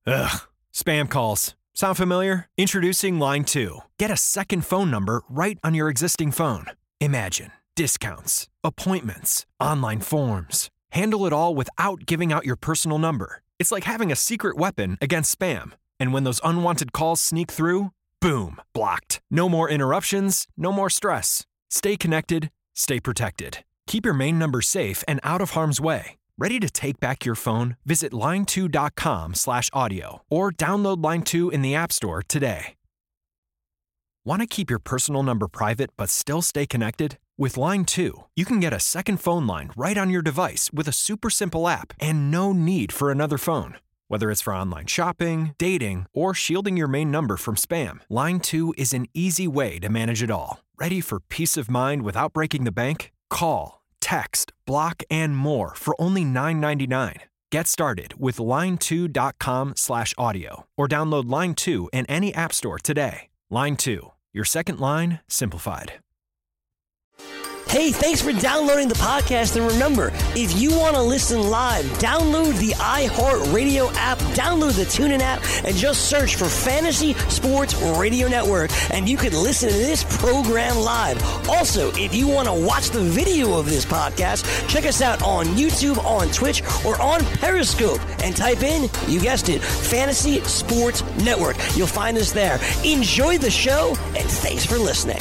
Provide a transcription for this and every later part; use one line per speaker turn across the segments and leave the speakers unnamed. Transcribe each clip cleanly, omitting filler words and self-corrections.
Ugh. Spam calls. Sound familiar? Introducing Line 2. Get a second phone number right on your existing phone. Imagine discounts, appointments, online forms. Handle it all without giving out your personal number. It's like having a secret weapon against spam. And when those unwanted calls sneak through, boom, blocked. No more interruptions, no more stress. Stay connected, stay protected. Keep your main number safe and out of harm's way. Ready to take back your phone? Visit line2.com/audio or download Line 2 in the App Store today. Want to keep your personal number private but still stay connected? With Line 2, you can get a second phone line right on your device with a super simple app and no need for another phone. Whether it's for online shopping, dating, or shielding your main number from spam, Line 2 is an easy way to manage it all. Ready for peace of mind without breaking the bank? Call, text, block, and more for only $9.99. Get started with line2.com/audio or download Line 2 in any app store today. Line 2, your second line simplified.
Hey, thanks for downloading the podcast. And remember, if you want to listen live, download the iHeartRadio app, download the TuneIn app, and just search for Fantasy Sports Radio Network, and you can listen to this program live. Also, if you want to watch the video of this podcast, check us out on YouTube, on Twitch, or on Periscope, and type in, you guessed it, Fantasy Sports Network. You'll find us there. Enjoy the show, and thanks for listening.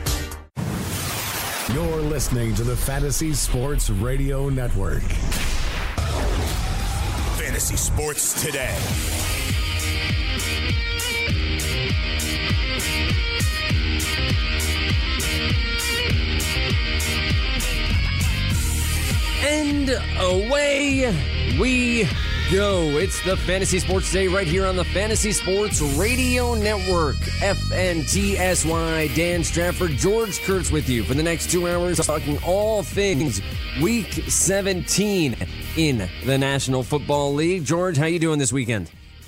You're listening to the Fantasy Sports Radio Network.
Fantasy Sports Today.
And away we go. It's the Fantasy Sports Today right here on the Fantasy Sports Radio Network. FNTSY. Dan Strafford, George Kurtz with you for the next 2 hours, talking all things Week 17 in the National Football League. George, how you doing this weekend?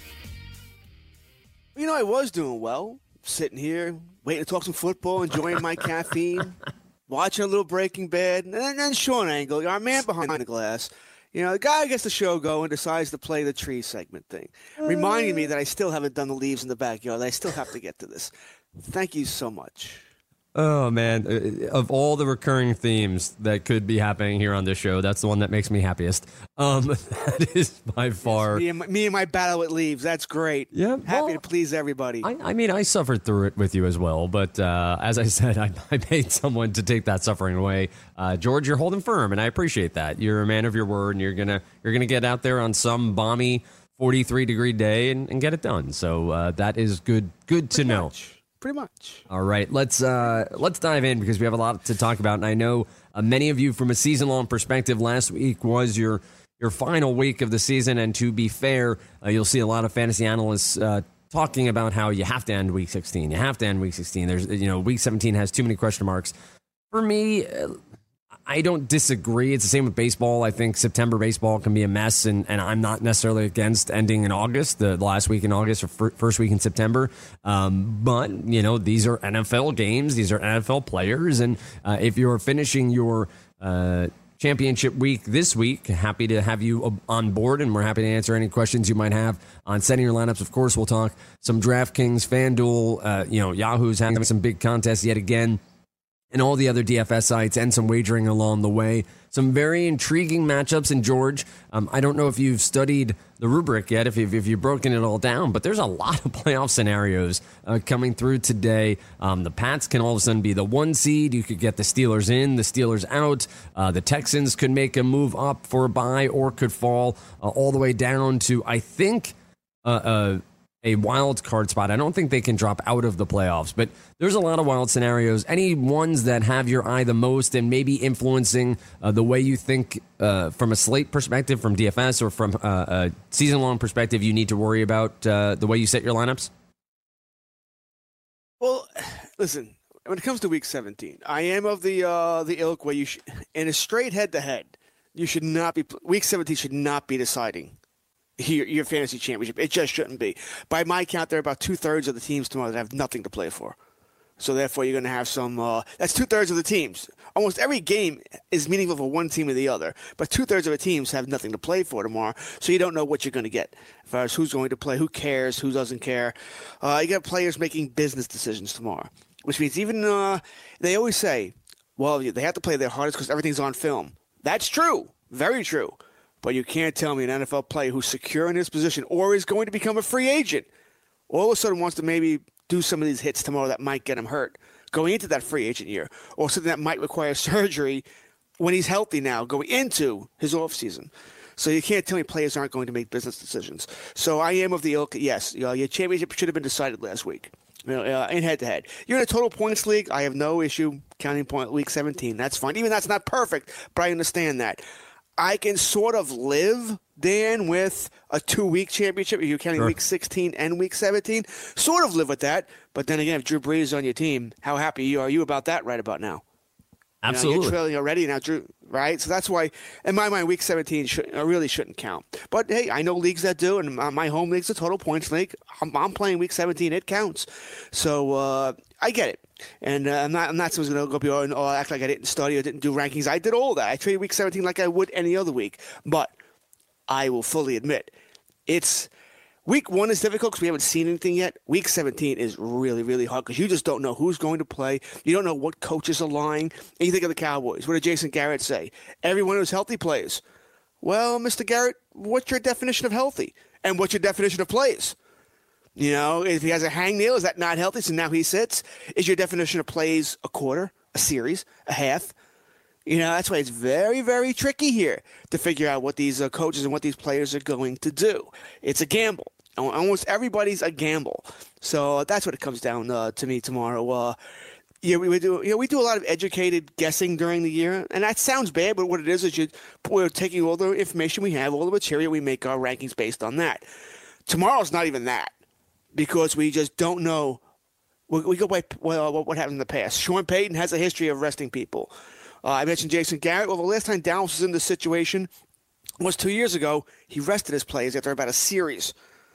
You know, I was doing well. Sitting here, waiting to talk some football, enjoying my caffeine, watching a little Breaking Bad, and then Sean Angle, our man behind the glass. You know, the guy gets the show going, decides to play the tree segment thing, reminding me that I still haven't done the leaves in the backyard. I still have to get to this. Thank you so much.
Oh, man. Of all the recurring themes that could be happening here on this show, that's the one that makes me happiest. That is by far...
Yes, me and my battle with leaves. That's great.
Yeah,
Happy to please everybody.
I mean, I suffered through it with you as well, but as I said, I paid someone to take that suffering away. George, you're holding firm, and I appreciate that. You're a man of your word, and you're gonna get out there on some balmy 43-degree day and get it done. So that is good to know.
Pretty much.
All right, let's dive in because we have a lot to talk about, and I know many of you, from a season-long perspective, last week was your final week of the season, and to be fair, you'll see a lot of fantasy analysts talking about how you have to end Week 16. You have to end Week 16. There's, Week 17 has too many question marks. For me, I don't disagree. It's the same with baseball. I think September baseball can be a mess, and I'm not necessarily against ending in August, the last week in August or first week in September. But, these are NFL games. These are NFL players. And if you're finishing your championship week this week, happy to have you on board, and we're happy to answer any questions you might have on setting your lineups. Of course, we'll talk some DraftKings, FanDuel, Yahoo's having some big contests yet again, and all the other DFS sites, and some wagering along the way. Some very intriguing matchups. And George, I don't know if you've studied the rubric yet, if you've broken it all down, but there's a lot of playoff scenarios coming through today. The Pats can all of a sudden be the 1 seed. You could get the Steelers in, the Steelers out. The Texans could make a move up for a bye, or could fall all the way down to, I think, a wild card spot. I don't think they can drop out of the playoffs, but there's a lot of wild scenarios. Any ones that have your eye the most and maybe influencing the way you think from a slate perspective, from DFS, or from a season-long perspective, you need to worry about the way you set your lineups?
Well, listen, when it comes to Week 17, I am of the ilk where you should, in a straight head-to-head, you should not be, Week 17 should not be deciding your fantasy championship. It just shouldn't be. By my count, there are about 2/3 of the teams tomorrow that have nothing to play for. So therefore, you're going to have some. That's 2/3 of the teams. Almost every game is meaningful for one team or the other, but 2/3 of the teams have nothing to play for tomorrow, so you don't know what you're going to get as far as who's going to play, who cares, who doesn't care. You got players making business decisions tomorrow, which means even they always say, well, they have to play their hardest because everything's on film. That's true, very true, but you can't tell me an NFL player who's secure in his position or is going to become a free agent all of a sudden wants to maybe do some of these hits tomorrow that might get him hurt going into that free agent year, or something that might require surgery when he's healthy now going into his offseason. So you can't tell me players aren't going to make business decisions. So I am of the ilk, yes, your championship should have been decided last week in head-to-head. You're in a total points league. I have no issue counting point week 17. That's fine. Even that's not perfect, but I understand that. I can sort of live, Dan, with a 2-week championship. If you're counting week 16 and week 17, sort of live with that. But then again, if Drew Brees is on your team, how happy are you about that right about now?
Absolutely.
You're trailing already now, Drew, right? So that's why, in my mind, week 17 really shouldn't count. But, hey, I know leagues that do, and my home league's a total points league. I'm playing week 17. It counts. So I get it. And I'm not someone's going to go up and act like I didn't study or didn't do rankings. I did all that. I traded week 17 like I would any other week. But I will fully admit, week 1 is difficult because we haven't seen anything yet. Week 17 is really, really hard because you just don't know who's going to play. You don't know what coaches are lying. And you think of the Cowboys. What did Jason Garrett say? Everyone who's healthy plays. Well, Mr. Garrett, what's your definition of healthy? And what's your definition of plays? You know, if he has a hangnail, is that not healthy? So now he sits. Is your definition of plays a quarter, a series, a half? You know, that's why it's very, very tricky here to figure out what these coaches and what these players are going to do. It's a gamble. Almost everybody's a gamble. So that's what it comes down to me tomorrow. We do a lot of educated guessing during the year, and that sounds bad, but what it is we're taking all the information we have, all the material, we make our rankings based on that. Tomorrow's not even that. Because we just don't know. We go by what happened in the past. Sean Payton has a history of resting people. I mentioned Jason Garrett. Well, the last time Dallas was in this situation was 2 years ago. He rested his players after about a series.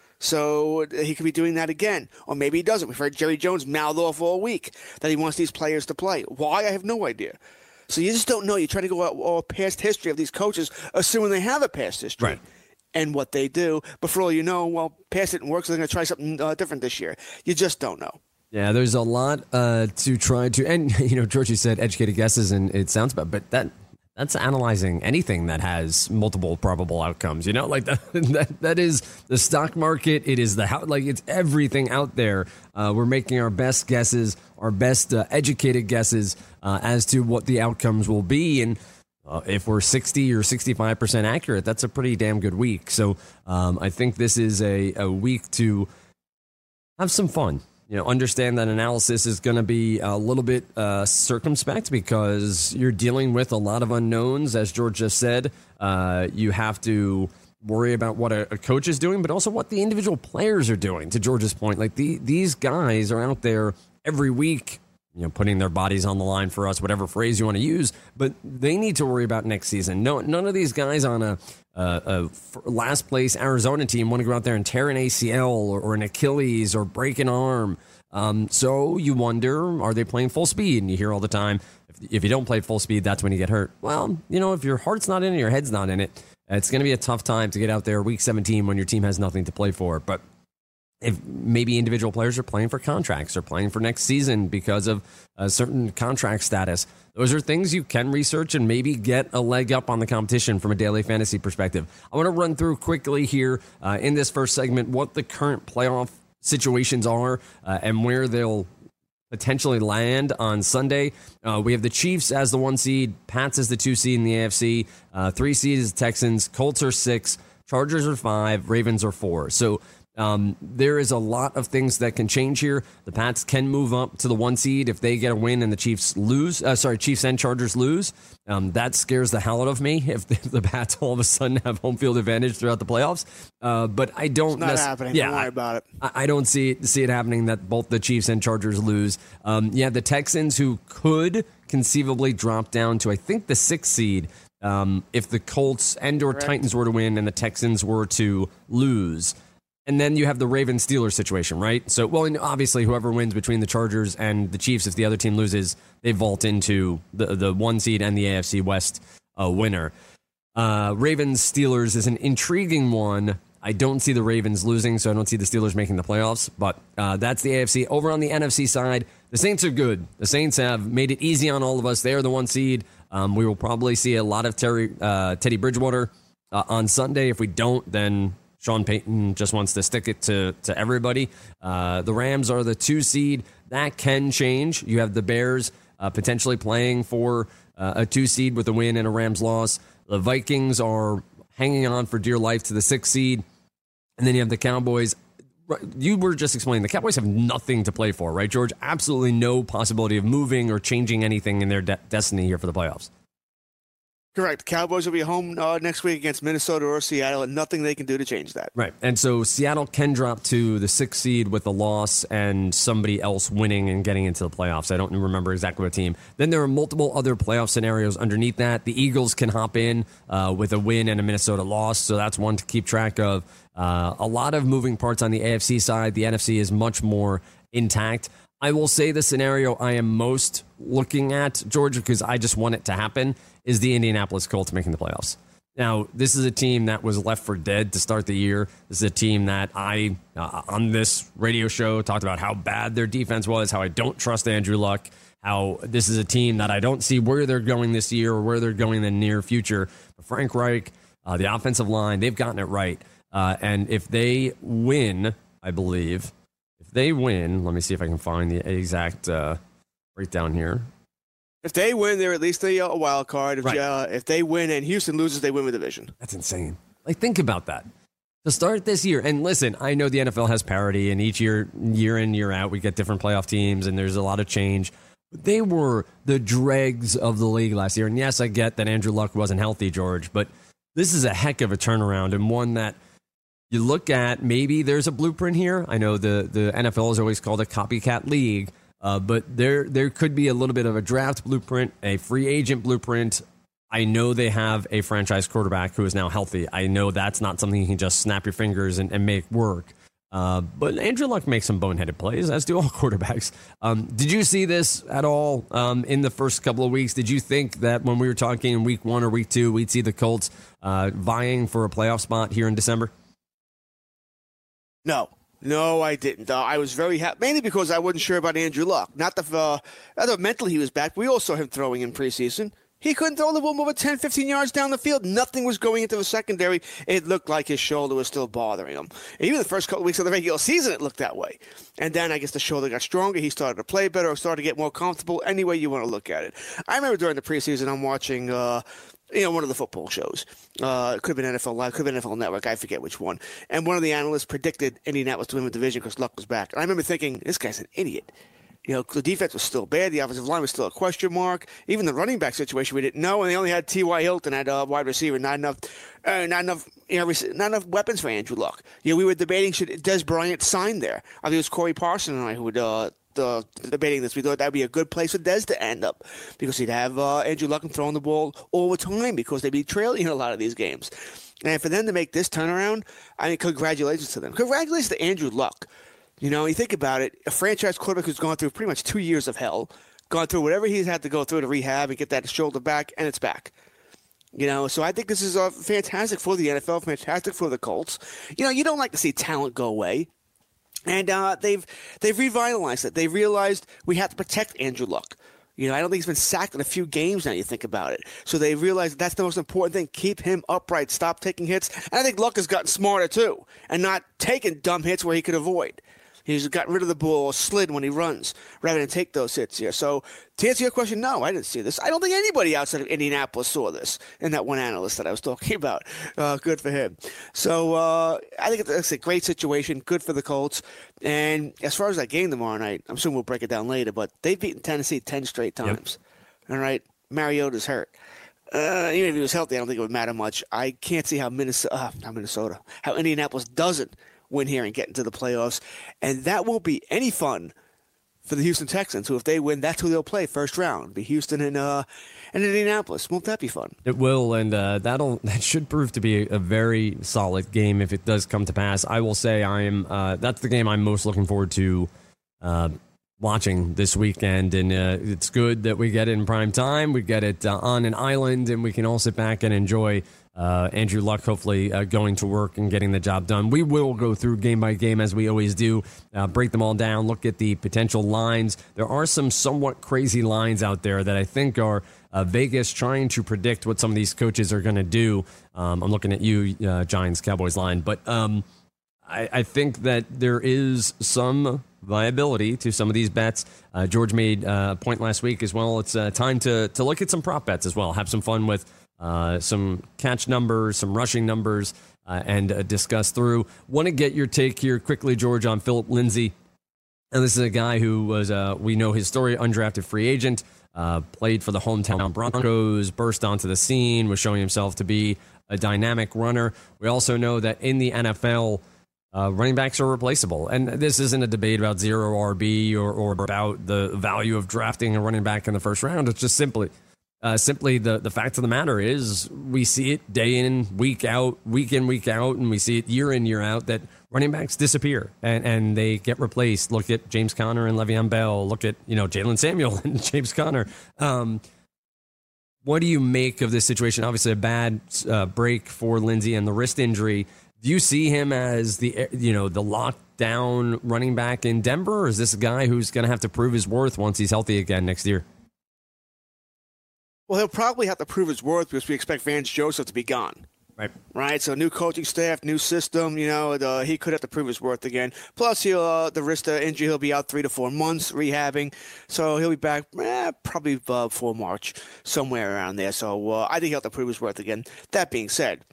So he could be doing that again. Or maybe he doesn't. We've heard Jerry Jones mouth off all week that he wants these players to play. Why? I have no idea. So you just don't know. You're trying to go out all past history of these coaches, assuming they have a past history.
Right.
And what they do. But for all you know, well, past it didn't work, so they're going to try something different this year. You just don't know.
Yeah, there's a lot to try to, and George, you said educated guesses, and it sounds bad, but that's analyzing anything that has multiple probable outcomes. Like that is the stock market. It is it's everything out there. We're making our best guesses, our best educated guesses as to what the outcomes will be, and if we're 60 or 65% accurate, that's a pretty damn good week. So I think this is a week to have some fun. Understand that analysis is going to be a little bit circumspect because you're dealing with a lot of unknowns. As George just said, you have to worry about what a coach is doing, but also what the individual players are doing. To George's point, these guys are out there every week, putting their bodies on the line for us, whatever phrase you want to use, but they need to worry about next season. None of these guys on a last place Arizona team want to go out there and tear an ACL or an Achilles or break an arm. So you wonder, are they playing full speed? And you hear all the time, if you don't play full speed, that's when you get hurt. Well, if your heart's not in it, your head's not in it, it's going to be a tough time to get out there week 17 when your team has nothing to play for. But if maybe individual players are playing for contracts or playing for next season because of a certain contract status, those are things you can research and maybe get a leg up on the competition from a daily fantasy perspective. I want to run through quickly here in this first segment what the current playoff situations are and where they'll potentially land on Sunday. We have the Chiefs as the 1 seed, Pats as the 2 seed in the AFC, 3 seed is the Texans, Colts are 6, Chargers are 5, Ravens are 4. So there is a lot of things that can change here. The Pats can move up to the 1 seed if they get a win and the Chiefs lose. Chiefs and Chargers lose. That scares the hell out of me if the Pats all of a sudden have home field advantage throughout the playoffs. But I don't.
It's not happening.
Yeah,
don't worry about it.
I don't see it happening that both the Chiefs and Chargers lose. The Texans, who could conceivably drop down to I think the 6th seed if the Colts and or Titans were to win and the Texans were to lose. And then you have the Ravens-Steelers situation, right? So, well, and obviously whoever wins between the Chargers and the Chiefs, if the other team loses, they vault into the 1 seed and the AFC West winner. Ravens-Steelers is an intriguing one. I don't see the Ravens losing, so I don't see the Steelers making the playoffs, but that's the AFC. Over on the NFC side, the Saints are good. The Saints have made it easy on all of us. They are the 1 seed. We will probably see a lot of Teddy Bridgewater on Sunday. If we don't, then Sean Payton just wants to stick it to everybody. The Rams are the 2 seed. That can change. You have the Bears potentially playing for a 2 seed with a win and a Rams loss. The Vikings are hanging on for dear life to the 6 seed. And then you have the Cowboys. You were just explaining the Cowboys have nothing to play for, right, George? Absolutely no possibility of moving or changing anything in their destiny here for the playoffs.
Correct. The Cowboys will be home next week against Minnesota or Seattle, and nothing they can do to change that.
Right. And so Seattle can drop to the 6th seed with a loss and somebody else winning and getting into the playoffs. I don't remember exactly what team. Then there are multiple other playoff scenarios underneath that. The Eagles can hop in with a win and a Minnesota loss, so that's one to keep track of. A lot of moving parts on the AFC side. The NFC is much more intact. I will say the scenario I am most looking at, George, because I just want it to happen, is the Indianapolis Colts making the playoffs. Now, this is a team that was left for dead to start the year. This is a team that I, on this radio show, talked about how bad their defense was, how I don't trust Andrew Luck, how this is a team that I don't see where they're going this year or where they're going in the near future. But Frank Reich, the offensive line, they've gotten it right. And if they win, I believe, if they win, let me see if I can find the exact breakdown here.
If they win, they're at least a wild card.
Right.
If they win and Houston loses, they win the division.
That's insane. Like, think about that. To start this year, and listen, I know the NFL has parity, and each year in, year out, we get different playoff teams, and there's a lot of change. But they were the dregs of the league last year. And yes, I get that Andrew Luck wasn't healthy, George, but this is a heck of a turnaround, and one that you look at, maybe there's a blueprint here. I know the NFL is always called a copycat league, but there could be a little bit of a draft blueprint, a free agent blueprint. I know they have a franchise quarterback who is now healthy. I know that's not something you can just snap your fingers and make work. But Andrew Luck makes some boneheaded plays, as do all quarterbacks. Did you see this at all in the first couple of weeks? Did you think that when we were talking in week 1 or week 2, we'd see the Colts vying for a playoff spot here in December?
No, I didn't. I was very happy, mainly because I wasn't sure about Andrew Luck. Not that mentally he was back. We all saw him throwing in preseason. He couldn't throw the ball more than 10, 15 yards down the field. Nothing was going into the secondary. It looked like his shoulder was still bothering him. Even the first couple of weeks of the regular season, it looked that way. And then I guess the shoulder got stronger. He started to play better or started to get more comfortable. Any way you want to look at it. I remember during the preseason, I'm watching one of the football shows. It could have been NFL Live, could have been NFL Network. I forget which one. And one of the analysts predicted Indianapolis to win the division because Luck was back. And I remember thinking, this guy's an idiot. You know, the defense was still bad. The offensive line was still a question mark. Even the running back situation, we didn't know. And they only had T.Y. Hilton at wide receiver. Not enough weapons for Andrew Luck. You know, we were debating, should Dez Bryant sign there? I think it was Corey Parson and I who would debating this. We thought that would be a good place for Dez to end up because he'd have Andrew Luck throwing the ball all the time because they'd be trailing in a lot of these games. And for them to make this turnaround, I mean, congratulations to them. Congratulations to Andrew Luck. You know, you think about it, a franchise quarterback who's gone through pretty much 2 years of hell, gone through whatever he's had to go through to rehab and get that shoulder back, and it's back. You know, so I think this is fantastic for the NFL, fantastic for the Colts. You know, you don't like to see talent go away. And they've revitalized it. They realized we have to protect Andrew Luck. You know, I don't think he's been sacked in a few games now, you think about it. So they realized that's the most important thing. Keep him upright. Stop taking hits. And I think Luck has gotten smarter, too, and not taking dumb hits where he could avoid. He's gotten rid of the ball or slid when he runs rather than take those hits here. So to answer your question, no, I didn't see this. I don't think anybody outside of Indianapolis saw this in that one analyst that I was talking about. Good for him. So I think it's a great situation. Good for the Colts. And as far as that game tomorrow night, I'm assuming we'll break it down later, but they've beaten Tennessee 10 straight times. Yep. All right. Mariota's hurt. Even if he was healthy, I don't think it would matter much. I can't see how how Indianapolis doesn't win here and get into the playoffs. And that won't be any fun for the Houston Texans, who if they win, that's who they'll play first round. Be Houston and Indianapolis. Won't that be fun?
It will, and that should prove to be a very solid game if it does come to pass. I will say that's the game I'm most looking forward to watching this weekend, and it's good that we get it in prime time. We get it on an island, and we can all sit back and enjoy Andrew Luck hopefully going to work and getting the job done. We will go through game by game as we always do, break them all down, look at the potential lines. There are some somewhat crazy lines out there that I think are Vegas trying to predict what some of these coaches are going to do. I'm looking at you, Giants-Cowboys line, but I think that there is some viability to some of these bets. George made a point last week as well. It's time to look at some prop bets as well, have some fun with some catch numbers, some rushing numbers, and discuss through. Want to get your take here quickly, George, on Philip Lindsay. And this is a guy who was, we know his story, undrafted free agent, played for the hometown Broncos, burst onto the scene, was showing himself to be a dynamic runner. We also know that in the NFL, running backs are replaceable. And this isn't a debate about zero RB or about the value of drafting a running back in the first round. It's just simply the fact of the matter is we see it day in, week out, week in, week out, and we see it year in, year out that running backs disappear and they get replaced. Look at James Conner and Le'Veon Bell. Look at, Jalen Samuel and James Conner. What do you make of this situation? Obviously a bad break for Lindsay and the wrist injury. Do you see him as the lockdown running back in Denver, or is this a guy who's going to have to prove his worth once he's healthy again next year?
Well, he'll probably have to prove his worth because we expect Vance Joseph to be gone. Right. So new coaching staff, new system. He could have to prove his worth again. Plus, the wrist injury, he'll be out 3 to 4 months rehabbing. So he'll be back probably before March, somewhere around there. So I think he'll have to prove his worth again. That being said,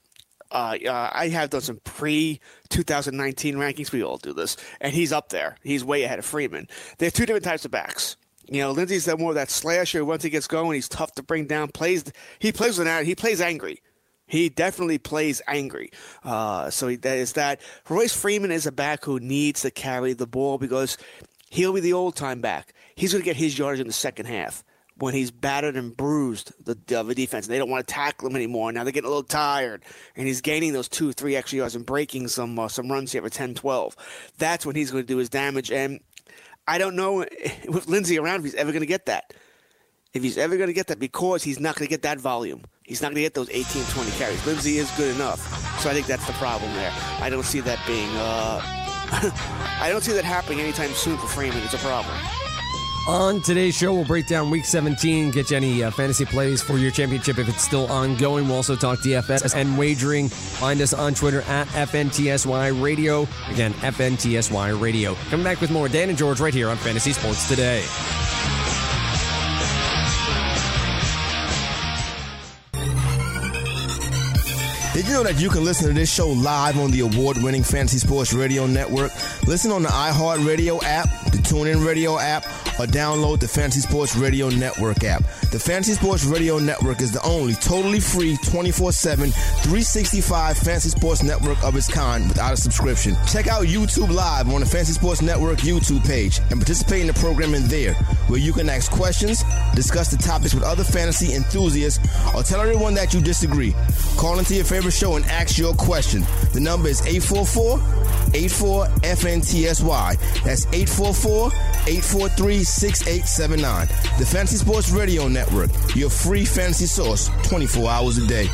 I have done some pre-2019 rankings. We all do this, and he's up there. He's way ahead of Freeman. There are two different types of backs. Lindsay's more of that slasher. Once he gets going, he's tough to bring down. He plays with an he plays angry. He definitely plays angry. So that is that. Royce Freeman is a back who needs to carry the ball because he'll be the old-time back. He's going to get his yardage in the second half when he's battered and bruised the defense. And they don't want to tackle him anymore. Now they're getting a little tired, and he's gaining those 2-3 extra yards and breaking some runs here for 10-12. That's when he's going to do his damage. And I don't know with Lindsay around if he's ever going to get that. If he's ever going to get that, because he's not going to get that volume. He's not going to get those 18, 20 carries. Lindsay is good enough. So I think that's the problem there. I don't see that being I don't see that happening anytime soon for Freeman. It's a problem.
On today's show, we'll break down Week 17, get you any fantasy plays for your championship if it's still ongoing. We'll also talk DFS and wagering. Find us on Twitter at FNTSY Radio. Again, FNTSY Radio. Coming back with more Dan and George right here on Fantasy Sports Today.
Did you know that you can listen to this show live on the award-winning Fantasy Sports Radio Network? Listen on the iHeartRadio app, the TuneIn Radio app, or download the Fantasy Sports Radio Network app. The Fantasy Sports Radio Network is the only totally free 24/7, 365 Fantasy Sports Network of its kind without a subscription. Check out YouTube Live on the Fantasy Sports Network YouTube page and participate in the programming there, where you can ask questions, discuss the topics with other fantasy enthusiasts, or tell everyone that you disagree. Call into your favorite show and ask your question. The number is 844-84-FNTSY. That's 844-843-6879. The Fantasy Sports Radio Network, your free fantasy source 24 hours a day.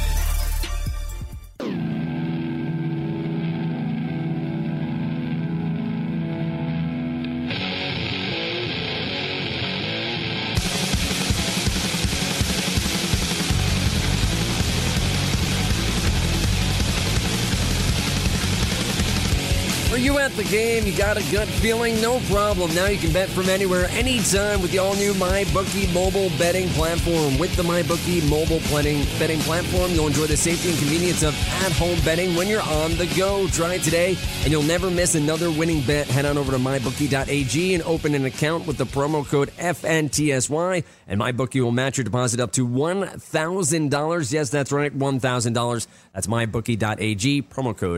Are you at the game? You got a gut feeling? No problem. Now you can bet from anywhere, anytime with the all-new MyBookie mobile betting platform. With the MyBookie mobile betting platform, you'll enjoy the safety and convenience of at-home betting when you're on the go. Try it today, and you'll never miss another winning bet. Head on over to MyBookie.ag and open an account with the promo code FNTSY, and MyBookie will match your deposit up to $1,000. Yes, that's right, $1,000. That's MyBookie.ag, promo code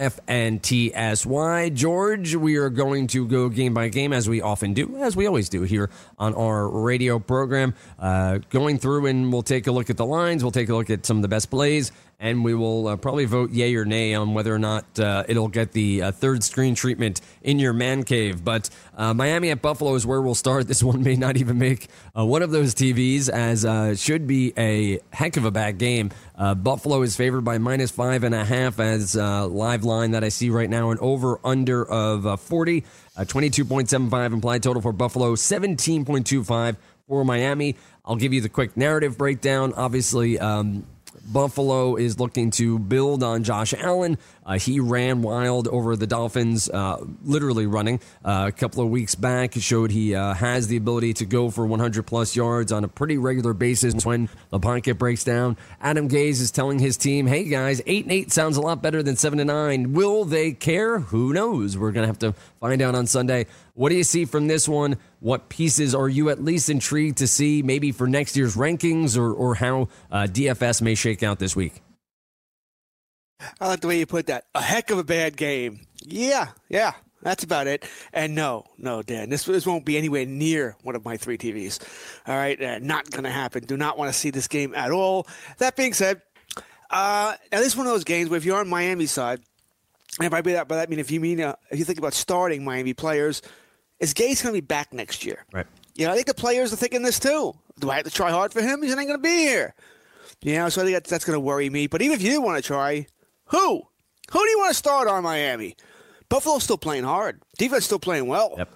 FNTSY. George, we are going to go game by game as we often do, as we always do here on our radio program. Going through and we'll take a look at the lines. We'll take a look at some of the best plays, and we will probably vote yay or nay on whether or not it'll get the third screen treatment in your man cave. But Miami at Buffalo is where we'll start. This one may not even make one of those TVs, as should be a heck of a bad game. Buffalo is favored by -5.5 as live line that I see right now, an over-under of 40, 22.75 implied total for Buffalo, 17.25 for Miami. I'll give you the quick narrative breakdown. Obviously, Buffalo is looking to build on Josh Allen. He ran wild over the Dolphins, literally running a couple of weeks back. Showed he has the ability to go for 100-plus yards on a pretty regular basis when the pocket breaks down. Adam Gase is telling his team, hey, guys, 8-8 sounds a lot better than 7-9. Will they care? Who knows? We're going to have to find out on Sunday. What do you see from this one? What pieces are you at least intrigued to see, maybe for next year's rankings, or how DFS may shake out this week?
I like the way you put that. A heck of a bad game. Yeah, that's about it. And no, Dan, this won't be anywhere near one of my 3 TVs. All right, not going to happen. Do not want to see this game at all. That being said, now this is one of those games where if you're on Miami's side, and by that I mean if you think about starting Miami players, is Gase going to be back next year? Right. I think the players are thinking this too. Do I have to try hard for him? He's not going to be here. So I think that's going to worry me. But even if you want to try, who do you want to start on Miami? Buffalo's still playing hard. Defense still playing well. Yep.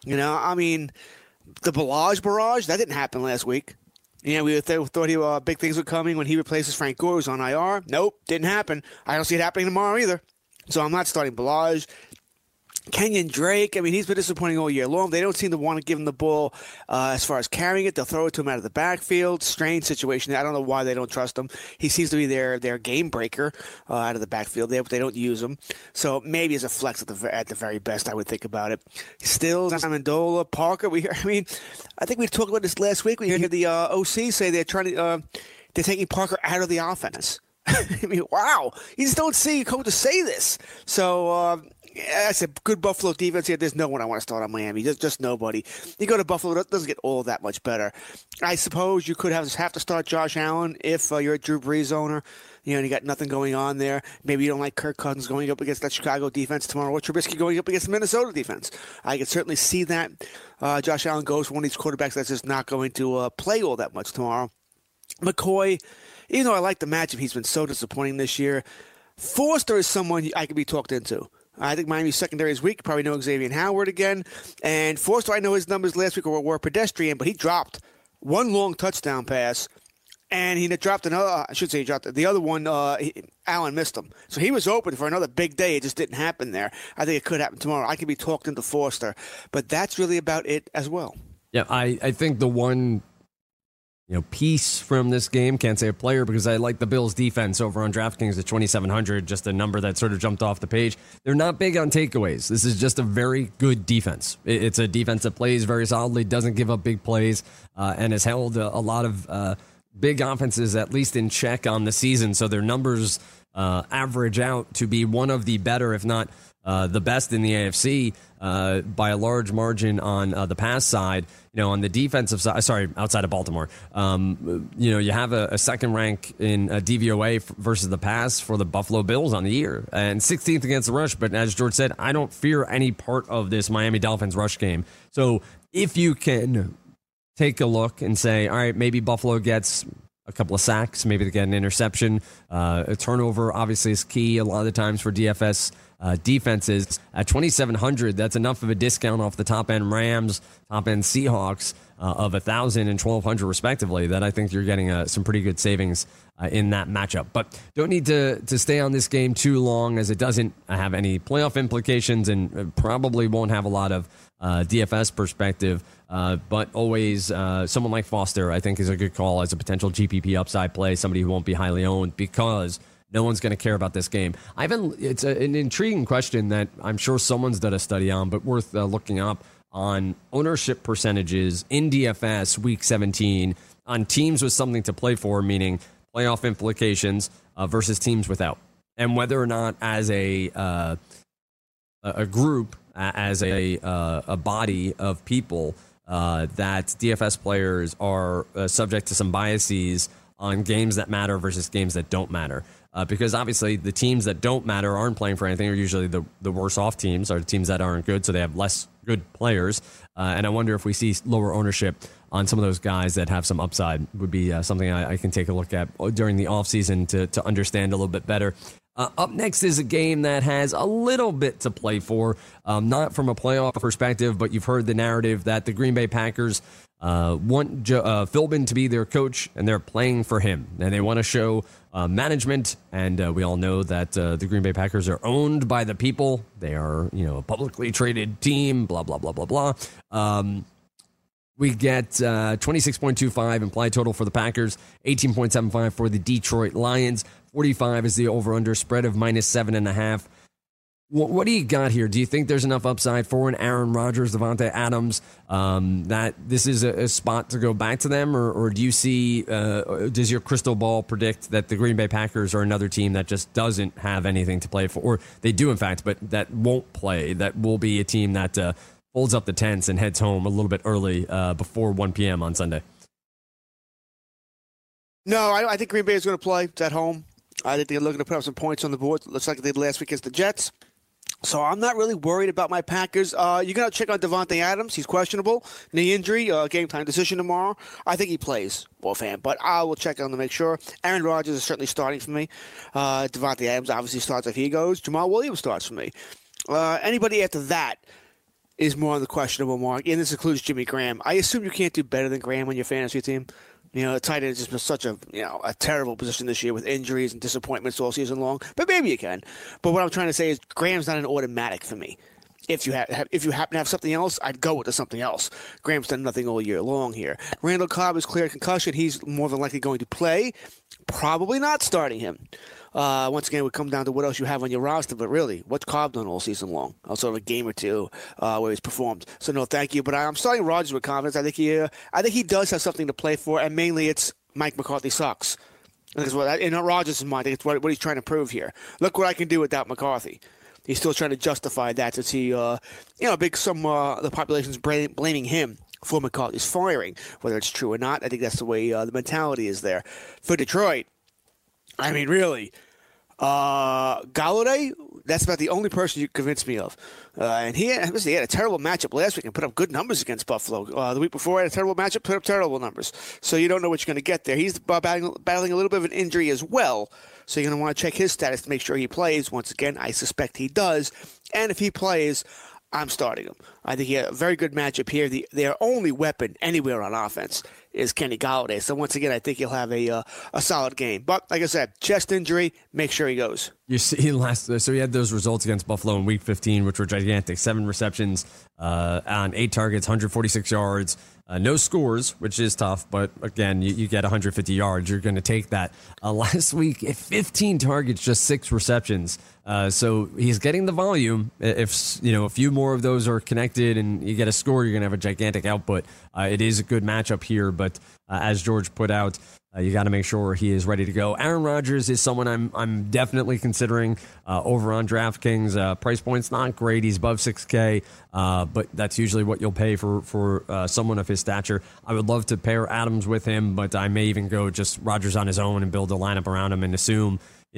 The barrage, that didn't happen last week. We thought big things were coming when he replaces Frank Gore, who's on IR. Nope, didn't happen. I don't see it happening tomorrow either. So I'm not starting Balaj. Kenyon Drake, he's been disappointing all year long. They don't seem to want to give him the ball as far as carrying it. They'll throw it to him out of the backfield. Strange situation. I don't know why they don't trust him. He seems to be their game breaker out of the backfield. They don't use him. So maybe as a flex at the very best, I would think about it. Stills, Amendola, Parker. I think we talked about this last week. We heard the OC say they're taking Parker out of the offense. Wow. You just don't see coaches say this. So, that's a good Buffalo defense here. There's no one I want to start on Miami. Just nobody. You go to Buffalo, it doesn't get all that much better. I suppose you could have to start Josh Allen if you're a Drew Brees owner. And you got nothing going on there. Maybe you don't like Kirk Cousins going up against that Chicago defense tomorrow, or Trubisky going up against the Minnesota defense. I can certainly see that. Josh Allen goes for one of these quarterbacks that's just not going to play all that much tomorrow. McCoy, even though I like the matchup, he's been so disappointing this year. Forster is someone I could be talked into. I think Miami's secondary is weak. You probably know Xavier Howard again. And Forster, I know his numbers last week were pedestrian, but he dropped one long touchdown pass, and he dropped another. I should say he dropped the other one. Allen missed him. So he was open for another big day. It just didn't happen there. I think it could happen tomorrow. I could be talked into Forster. But that's really about it as well.
Yeah, I think the one piece from this game, can't say a player because I like the Bills defense over on DraftKings at 2,700, just a number that sort of jumped off the page. They're not big on takeaways. This is just a very good defense. It's a defense that plays very solidly, doesn't give up big plays, and has held a lot of big offenses at least in check on the season. So their numbers average out to be one of the better, if not the best in the AFC by a large margin on the pass side. On the defensive side, outside of Baltimore, you have a second rank in DVOA versus the pass for the Buffalo Bills on the year, and 16th against the rush. But as George said, I don't fear any part of this Miami Dolphins rush game. So if you can take a look and say, all right, maybe Buffalo gets a couple of sacks, maybe they get an interception, a turnover obviously is key a lot of the times for DFS defenses. At 2,700, that's enough of a discount off the top end Rams, top end Seahawks of 1,000 and 1,200 respectively, that I think you're getting some pretty good savings in that matchup. But don't need to stay on this game too long, as it doesn't have any playoff implications and probably won't have a lot of DFS perspective. But always someone like Foster, I think, is a good call as a potential GPP upside play, somebody who won't be highly owned because no one's going to care about this game. It's an intriguing question that I'm sure someone's done a study on, but worth looking up on ownership percentages in DFS Week 17 on teams with something to play for, meaning playoff implications versus teams without. and whether or not as a group, as a body of people, that DFS players are subject to some biases on games that matter versus games that don't matter. Because obviously the teams that don't matter aren't playing for anything are usually the worse off teams, or the teams that aren't good, so they have less good players. And I wonder if we see lower ownership on some of those guys that have some upside would be something I can take a look at during the offseason to understand a little bit better. Up next is a game that has a little bit to play for, not from a playoff perspective, but you've heard the narrative that the Green Bay Packers want Philbin to be their coach, and they're playing for him. And they want to show management, and we all know that the Green Bay Packers are owned by the people. They are, a publicly traded team, blah, blah, blah, blah, blah. We get 26.25 implied total for the Packers, 18.75 for the Detroit Lions. 45 is the over-under, spread of -7.5. What do you got here? Do you think there's enough upside for an Aaron Rodgers, Davante Adams, that this is a spot to go back to them? Or do you see, does your crystal ball predict that the Green Bay Packers are another team that just doesn't have anything to play for? Or they do, in fact, but that won't play, that will be a team that folds up the tents and heads home a little bit early before 1 p.m. on Sunday?
No, I think Green Bay is going to play. It's at home. I think they're looking to put up some points on the board. Looks like they did last week against the Jets. So I'm not really worried about my Packers. You're going to check on Davante Adams. He's questionable. Knee injury, game time decision tomorrow. I think he plays, offhand, but I will check on him to make sure. Aaron Rodgers is certainly starting for me. Davante Adams obviously starts if he goes. Jamal Williams starts for me. Anybody after that is more on the questionable mark, and this includes Jimmy Graham. I assume you can't do better than Graham on your fantasy team. The tight end has just been such a terrible position this year with injuries and disappointments all season long. But maybe you can. But what I'm trying to say is Graham's not an automatic for me. If you happen to have something else, I'd go with something else. Graham's done nothing all year long here. Randall Cobb is clear concussion. He's more than likely going to play. Probably not starting him. Once again, it would come down to what else you have on your roster. But really, what's Cobb done all season long? Also, a game or two where he's performed. So no, thank you. But I'm starting Rodgers with confidence. I think he does have something to play for, and mainly it's Mike McCarthy sucks. In Rodgers' mind, I think it's what he's trying to prove here. Look what I can do without McCarthy. He's still trying to justify that since he, the population's blaming him for McCarthy's firing, whether it's true or not. I think that's the way the mentality is there. For Detroit, I mean, really, Golladay, that's about the only person you convinced me of. And he had a terrible matchup last week and put up good numbers against Buffalo. The week before, he had a terrible matchup, put up terrible numbers. So you don't know what you're going to get there. He's battling a little bit of an injury as well. So you're going to want to check his status to make sure he plays. Once again, I suspect he does. And if he plays, I'm starting him. I think he had a very good matchup here. Their only weapon anywhere on offense is Kenny Golladay. So once again, I think he'll have a solid game. But like I said, chest injury, make sure he goes.
You see, so he had those results against Buffalo in Week 15, which were gigantic. 7 receptions on 8 targets, 146 yards. No scores, which is tough, but again, you get 150 yards. You're going to take that. Last week, 15 targets, just 6 receptions. So he's getting the volume. If a few more of those are connected and you get a score, you're going to have a gigantic output. It is a good matchup here, but as George put out, you got to make sure he is ready to go. Aaron Rodgers is someone I'm definitely considering over on DraftKings. Price point's not great. He's above $6K, but that's usually what you'll pay for someone of his stature. I would love to pair Adams with him, but I may even go just Rodgers on his own and build a lineup around him and assume,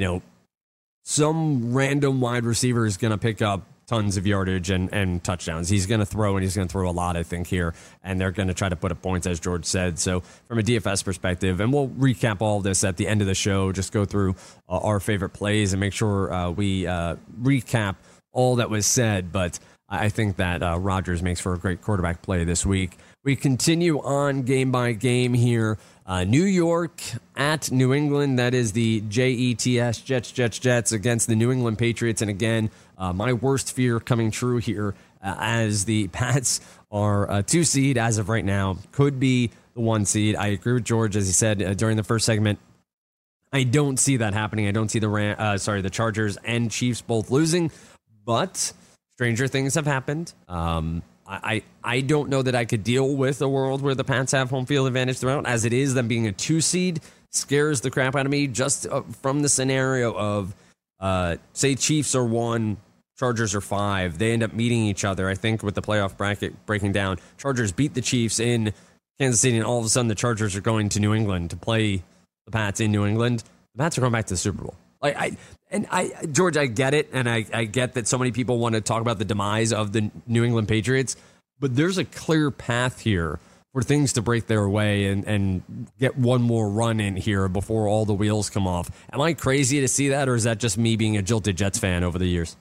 some random wide receiver is going to pick up tons of yardage and touchdowns. He's going to throw, and he's going to throw a lot, I think, here. And they're going to try to put up points, as George said. So from a DFS perspective, and we'll recap all of this at the end of the show, just go through our favorite plays and make sure we recap all that was said. But I think that Rodgers makes for a great quarterback play this week. We continue on game by game here. New York at New England. That is the Jets, Jets against the New England Patriots. And again, my worst fear coming true here as the Pats are a 2 seed as of right now. Could be the 1 seed. I agree with George, as he said during the first segment. I don't see that happening. I don't see the Chargers and Chiefs both losing, but stranger things have happened. I don't know that I could deal with a world where the Pats have home field advantage throughout. As it is, them being a 2 seed scares the crap out of me just from the scenario of say Chiefs are 1, Chargers are 5. They end up meeting each other, I think, with the playoff bracket breaking down. Chargers beat the Chiefs in Kansas City, and all of a sudden the Chargers are going to New England to play the Pats in New England. The Pats are going back to the Super Bowl. George, I get it, and I get that so many people want to talk about the demise of the New England Patriots, but there's a clear path here for things to break their way and get one more run in here before all the wheels come off. Am I crazy to see that, or is that just me being a jilted Jets fan over the years?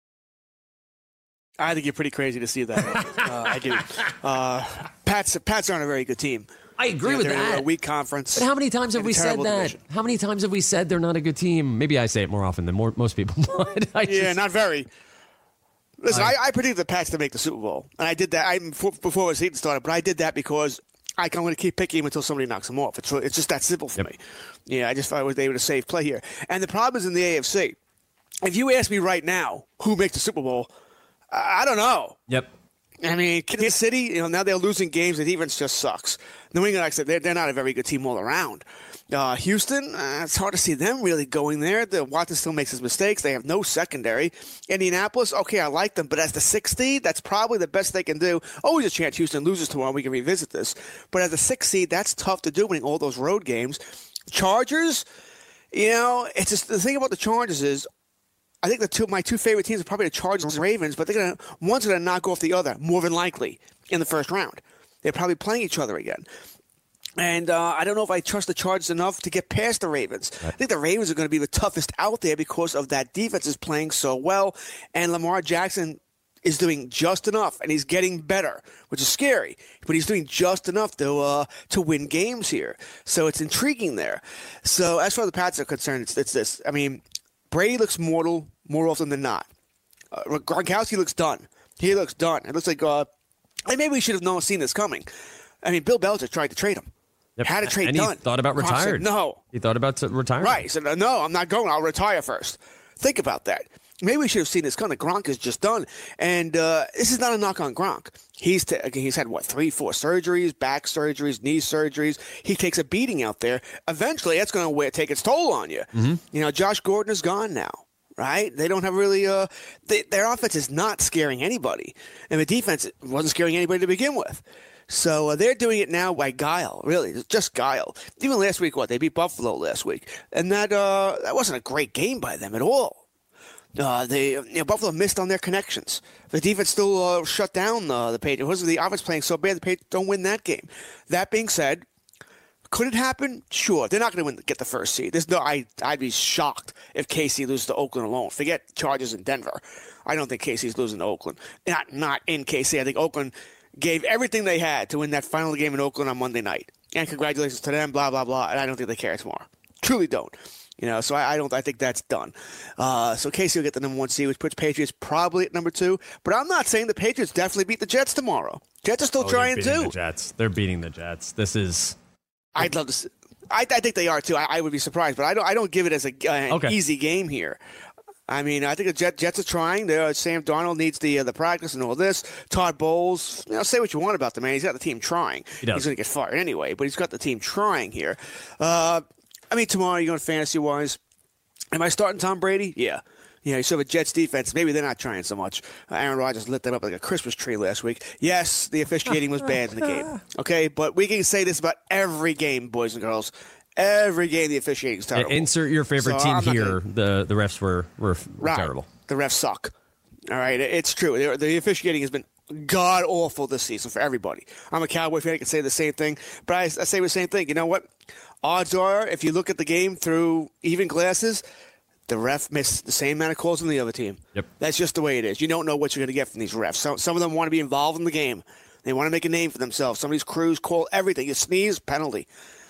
I think you're pretty crazy to see that. I do. Pats aren't a very good team.
I agree with
they're
that.
In a weak conference.
But how many times have we said that?
Division.
How many times have we said they're not a good team? Maybe I say it more often than most people.
Not very. Listen, I predicted the Pats to make the Super Bowl, and I did that before the season started. But I did that because I'm going to keep picking him until somebody knocks him off. It's just that simple for me. Yeah, I just thought they were a safe play here. And the problem is in the AFC. If you ask me right now who makes the Super Bowl, I don't know.
Yep.
I mean, Kansas City, now they're losing games. The defense just sucks. New England, like I said, they're not a very good team all around. Houston, it's hard to see them really going there. Watson still makes his mistakes. They have no secondary. Indianapolis, okay, I like them, but as the 6th seed, that's probably the best they can do. Always a chance Houston loses tomorrow. We can revisit this. But as the 6th seed, that's tough to do winning all those road games. Chargers, it's just the thing about the Chargers is, I think my two favorite teams are probably the Chargers and Ravens, but one's going to knock off the other, more than likely, in the first round. They're probably playing each other again. And I don't know if I trust the Chargers enough to get past the Ravens. I think the Ravens are going to be the toughest out there because of that defense is playing so well, and Lamar Jackson is doing just enough, and he's getting better, which is scary. But he's doing just enough to win games here. So it's intriguing there. So as far as the Pats are concerned, it's this. I mean, Brady looks mortal more often than not. Gronkowski looks done. He looks done. It looks like maybe we should have seen this coming. I mean, Bill Belichick tried to trade him.
Yep.
Had a trade
and
done.
He thought about retiring.
No.
He thought about retiring.
Right. He said, no, I'm not going. I'll retire first. Think about that. Maybe we should have seen this coming. Gronk is just done. And this is not a knock on Gronk. He's had, 3-4 surgeries, back surgeries, knee surgeries. He takes a beating out there. Eventually, that's going to take its toll on you. Mm-hmm. Josh Gordon is gone now, right? They don't have really their offense is not scaring anybody. And the defense wasn't scaring anybody to begin with. So they're doing it now by guile, really. It's just guile. Even last week, they beat Buffalo last week. And that wasn't a great game by them at all. Buffalo missed on their connections. The defense still shut down the Patriots. The offense playing so bad, the Patriots don't win that game. That being said, could it happen? Sure. They're not going to get the first seed. I'd be shocked if KC loses to Oakland alone. Forget Chargers in Denver. I don't think KC's losing to Oakland. Not in KC. I think Oakland gave everything they had to win that final game in Oakland on Monday night. And congratulations to them, blah, blah, blah. And I don't think they care tomorrow. Truly don't. So I think that's done. So KC will get the number 1 seed, which puts Patriots probably at number 2. But I'm not saying the Patriots definitely beat the Jets tomorrow. Jets are still trying too.
They're beating the Jets. This is.
I'd love to see. I think they are too. I would be surprised, but I don't give it as an easy game here. I mean, I think the Jets are trying. Sam Darnold needs the practice and all this. Todd Bowles, say what you want about the man. He's got the team trying. He's going to get fired anyway, but he's got the team trying here. Tomorrow you're going fantasy-wise. Am I starting Tom Brady? Yeah. You saw the Jets defense. Maybe they're not trying so much. Aaron Rodgers lit them up like a Christmas tree last week. Yes, the officiating was bad in the game. Okay, but we can say this about every game, boys and girls. Every game, the officiating is terrible.
Insert your favorite team here. The refs were terrible.
The refs suck. All right, it's true. The officiating has been god-awful this season for everybody. I'm a Cowboy fan. I can say the same thing. But I say the same thing. You know what? Odds are, if you look at the game through even glasses, the ref missed the same amount of calls than the other team.
Yep.
That's just the way it is. You don't know what you're going to get from these refs. Some of them want to be involved in the game. They want to make a name for themselves. Some of these crews call everything. You sneeze, penalty.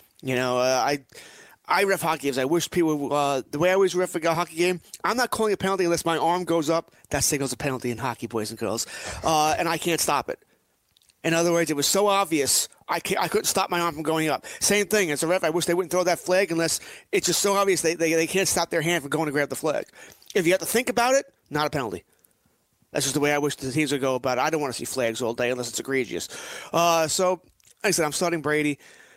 I ref hockey games. I wish people the way I always ref a hockey game, I'm not calling a penalty unless my arm goes up. That signals a penalty in hockey, boys and girls. And I can't stop it. In other words, it was so obvious, I couldn't stop my arm from going up. Same thing as a ref. I wish they wouldn't throw that flag unless it's just so obvious they can't stop their hand from going to grab the flag. If you have to think about it, not a penalty. That's just the way I wish the teams would go about it. I don't want to see flags all day unless it's egregious. So, like I said, I'm starting Brady.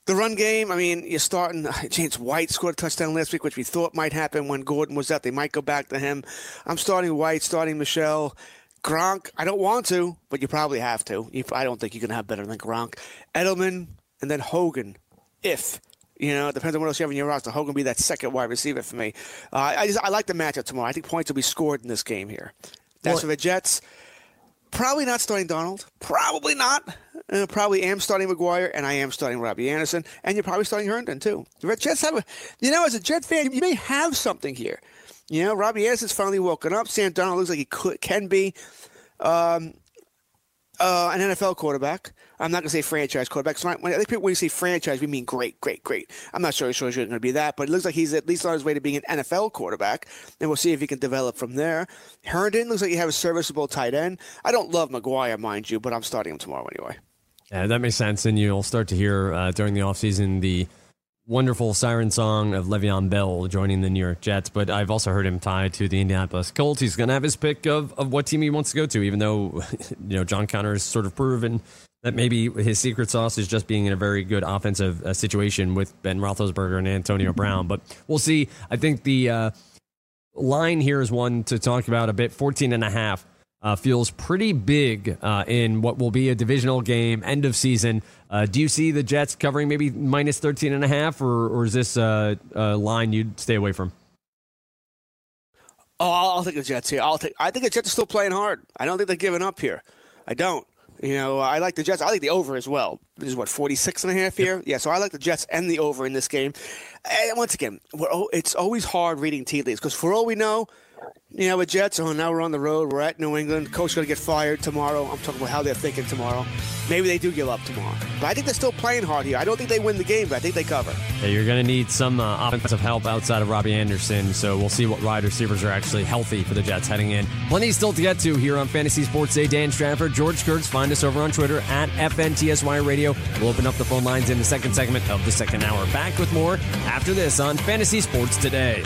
The run game, I mean, you're starting. James White scored a touchdown last week, which we thought might happen when Gordon was out. They might go back to him. I'm starting White, starting Michelle. Gronk, I don't want to, but you probably have to. I don't think you can have better than Gronk. Edelman, and then Hogan, if. It depends on what else you have in your roster. Hogan will be that second wide receiver for me. I like the matchup tomorrow. I think points will be scored in this game here. That's for the Jets. Probably not starting Donald. Probably not. Probably am starting McGuire, and I am starting Robbie Anderson, and you're probably starting Herndon too. The Jets have as a Jet fan, you may have something here. Robbie Anderson's finally woken up. Sam Darnold looks like he can be an NFL quarterback. I'm not going to say franchise quarterback. So when you say franchise, we mean great. I'm not sure he's going to be that, but it looks like he's at least on his way to being an NFL quarterback, and we'll see if he can develop from there. Herndon looks like you have a serviceable tight end. I don't love McGuire, mind you, but I'm starting him tomorrow anyway.
Yeah, that makes sense, and you'll start to hear during the offseason the wonderful siren song of Le'Veon Bell joining the New York Jets, but I've also heard him tied to the Indianapolis Colts. He's going to have his pick of what team he wants to go to, even though John Connor has sort of proven that maybe his secret sauce is just being in a very good offensive situation with Ben Roethlisberger and Antonio Brown. But we'll see. I think the line here is one to talk about a bit. 14.5 feels pretty big in what will be a divisional game, end of season. Do you see the Jets covering maybe minus 13.5, or is this a line you'd stay away from?
Oh, I'll take the Jets here. I think the Jets are still playing hard. I don't think they're giving up here. I don't. I like the Jets. I like the over as well. This is 46.5 here? Yeah, so I like the Jets and the over in this game. And once again, it's always hard reading tea leaves because for all we know, with Jets, now we're on the road. We're at New England. Coach going to get fired tomorrow. I'm talking about how they're thinking tomorrow. Maybe they do give up tomorrow. But I think they're still playing hard here. I don't think they win the game, but I think they cover.
Yeah, you're going to need some offensive help outside of Robbie Anderson, so we'll see what wide receivers are actually healthy for the Jets heading in. Plenty still to get to here on Fantasy Sports Day. Dan Stratford, George Kurtz. Find us over on Twitter at FNTSY Radio. We'll open up the phone lines in the second segment of the second hour. Back with more after this on Fantasy Sports Today.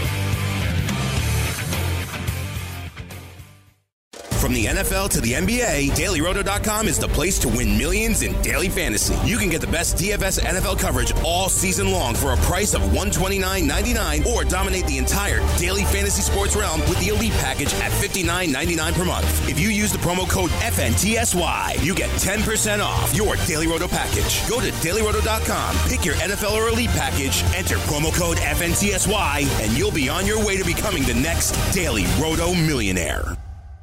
From the NFL to the NBA, DailyRoto.com is the place to win millions in daily fantasy. You can get the best DFS NFL coverage all season long for a price of $129.99 or dominate the entire daily fantasy sports realm with the Elite Package at $59.99 per month. If you use the promo code FNTSY, you get 10% off your Daily Roto package. Go to DailyRoto.com, pick your NFL or Elite Package, enter promo code FNTSY, and you'll be on your way to becoming the next Daily Roto millionaire.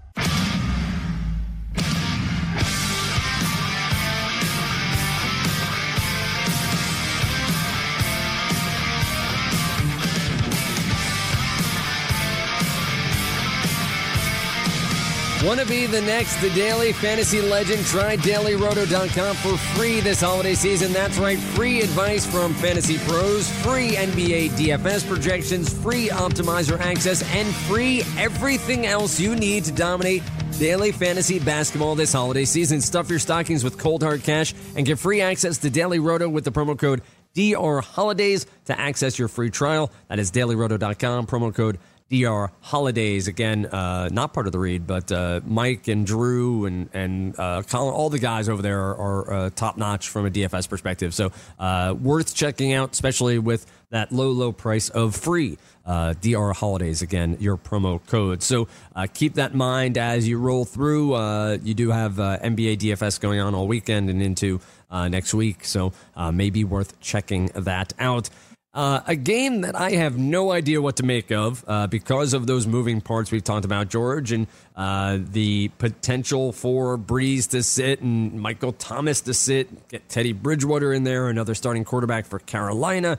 Want to be the next daily fantasy legend? Try DailyRoto.com for free this holiday season. That's right, free advice from fantasy pros, free NBA DFS projections, free optimizer access, and free everything else you need to dominate daily fantasy basketball this holiday season. Stuff your stockings with cold hard cash and get free access to Daily Roto with the promo code DRHolidays to access your free trial. That is DailyRoto.com, promo code DR Holidays. Again, not part of the read, but Mike and Drew and Colin, all the guys over there are top notch from a DFS perspective. So worth checking out, especially with that low price of free DR Holidays. Again, your promo code. So keep that in mind as you roll through. You do have NBA DFS going on all weekend and into next week. So maybe worth checking that out. A game that I have no idea what to make of because of those moving parts we've talked about, George, and the potential for Breeze to sit and Michael Thomas to sit, get Teddy Bridgewater in there, another starting quarterback for Carolina.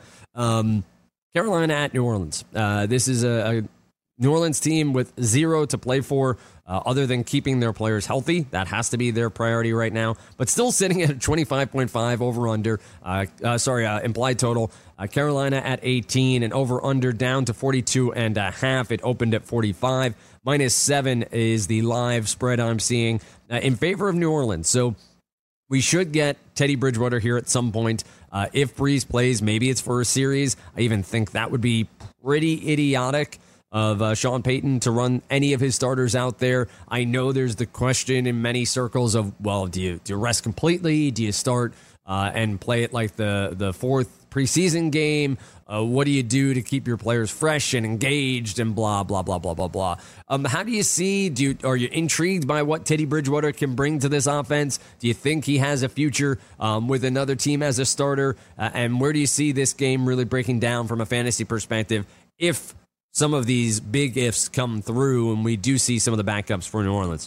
Carolina at New Orleans. This is a New Orleans team with zero to play for other than keeping their players healthy. That has to be their priority right now, but still sitting at a 25.5 over-under, implied total. Carolina at 18 and over-under down to 42.5. It opened at 45. -7 is the live spread I'm seeing in favor of New Orleans. So we should get Teddy Bridgewater here at some point. If Breeze plays, maybe it's for a series. I even think that would be pretty idiotic of Sean Payton to run any of his starters out there. I know there's the question in many circles of, well, do you rest completely? Do you start and play it like the fourth preseason game? What do you do to keep your players fresh and engaged and blah, blah, blah, blah, blah, blah. How do you see, are you intrigued by what Teddy Bridgewater can bring to this offense? Do you think he has a future with another team as a starter? And where do you see this game really breaking down from a fantasy perspective if some of these big ifs come through and we do see some of the backups for New Orleans?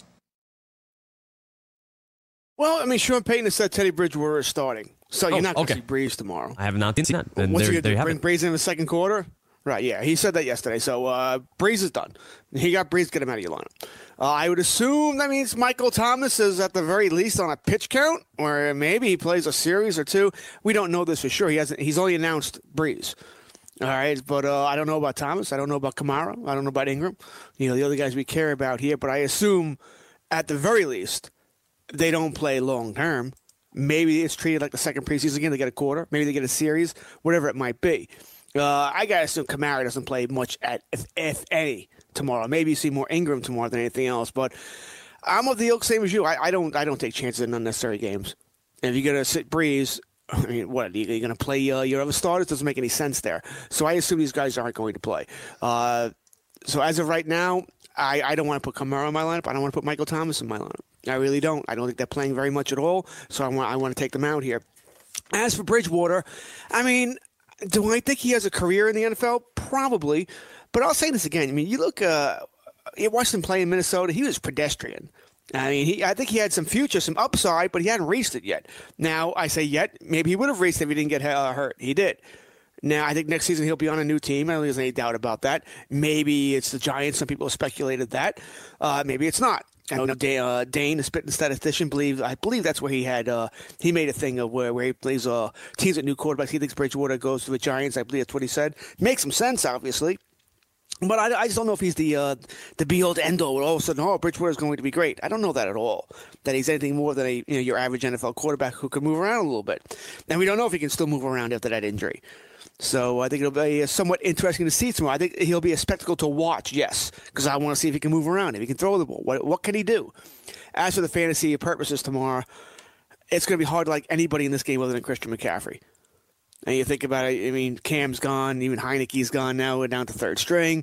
Well, I mean, Sean Payton has said Teddy Bridgewater is starting. So you're not going to see Breeze tomorrow.
I have not seen that.
And what's he going to do, bring Breeze in the second quarter? Right, yeah. He said that yesterday. So Breeze is done. He got Breeze, get him out of your lineup. I would assume that means Michael Thomas is at the very least on a pitch count, or maybe he plays a series or two. We don't know this for sure. He's only announced Breeze. All right, but I don't know about Thomas. I don't know about Kamara. I don't know about Ingram. The other guys we care about here. But I assume at the very least they don't play long term. Maybe it's treated like the second preseason game. They get a quarter. Maybe they get a series, whatever it might be. I got to assume Kamara doesn't play much if any, tomorrow. Maybe you see more Ingram tomorrow than anything else. But I'm of the ilk, same as you. I don't take chances in unnecessary games. And if you're going to sit Breeze, I mean, what, are you going to play your other starters? Doesn't make any sense there. So I assume these guys aren't going to play. So as of right now, I don't want to put Kamara in my lineup. I don't want to put Michael Thomas in my lineup. I really don't. I don't think they're playing very much at all, so I want to take them out here. As for Bridgewater, I mean, do I think he has a career in the NFL? Probably. But I'll say this again. I mean, you look, you watched him play in Minnesota. He was pedestrian. I mean, I think he had some future, some upside, but he hadn't reached it yet. Now, I say yet. Maybe he would have reached it if he didn't get hurt. He did. Now, I think next season he'll be on a new team. I don't think there's any doubt about that. Maybe it's the Giants. Some people have speculated that. Maybe it's not. I know Dane, the spitting statistician, I believe that's where he had he made a thing of where he plays teams with new quarterbacks. He thinks Bridgewater goes to the Giants. I believe that's what he said. Makes some sense, obviously. But I just don't know if he's the be-all to end-all where all of a sudden, Bridgewater's going to be great. I don't know that at all, that he's anything more than your average NFL quarterback who can move around a little bit. And we don't know if he can still move around after that injury. So I think it'll be somewhat interesting to see tomorrow. I think he'll be a spectacle to watch, yes, because I want to see if he can move around, if he can throw the ball. What can he do? As for the fantasy purposes tomorrow, it's going to be hard to like anybody in this game other than Christian McCaffrey. And you think about it, I mean, Cam's gone, even Heineke's gone now. We're down to third string.